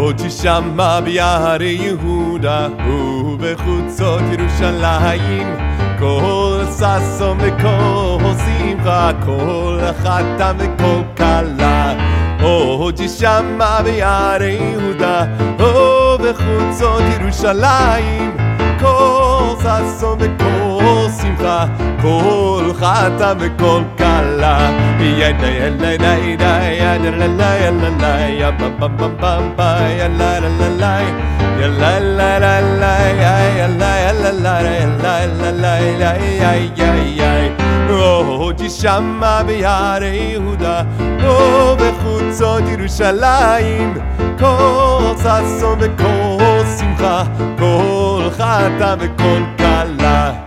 עוד ששמה ביער יהודה ובחוצות ירושלים כל ששון וכל שמחה כל חתן וכל כלה עוד ששמה ביער יהודה ובחוצות ירושלים כל ששון וכל שמחה כל חתן וכל כלה ידה ידה ידה ידה ידה ידה ידה bum bum bum bum ya la la la la ya la la la la ya la la la la la la ya ya ya oh jishama biyar Yehuda oh bechutzoot Yerushalayim kol sason vekol simcha kol chata vekol kala